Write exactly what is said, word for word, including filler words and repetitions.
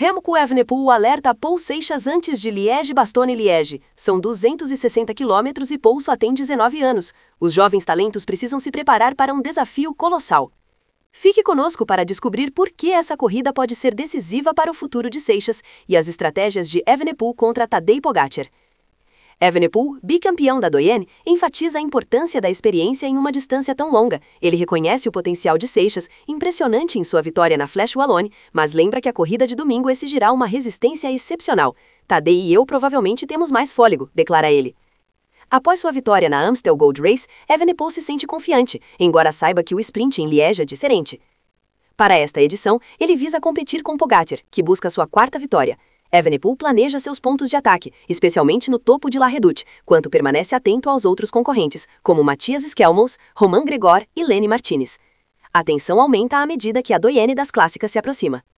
Remco Evenepoel alerta Paul Seixas antes de Liège-Bastogne-Liège. São duzentos e sessenta quilômetros e Paul só tem dezenove anos. Os jovens talentos precisam se preparar para um desafio colossal. Fique conosco para descobrir por que essa corrida pode ser decisiva para o futuro de Seixas e as estratégias de Evenepoel contra Tadej Pogacar. Evenepoel, bicampeão da Doyenne, enfatiza a importância da experiência em uma distância tão longa. Ele reconhece o potencial de Seixas, impressionante em sua vitória na Flèche Wallonne, mas lembra que a corrida de domingo exigirá uma resistência excepcional. Tadej e eu provavelmente temos mais fôlego, declara ele. Após sua vitória na Amstel Gold Race, Evenepoel se sente confiante, embora saiba que o sprint em Liège é diferente. Para esta edição, ele visa competir com Pogacar, que busca sua quarta vitória. Evenepoel planeja seus pontos de ataque, especialmente no topo de La Redoute, quanto permanece atento aos outros concorrentes, como Matthias Skjelmos, Romain Gregor e Lenny Martinez. A tensão aumenta à medida que a Doyenne das clássicas se aproxima.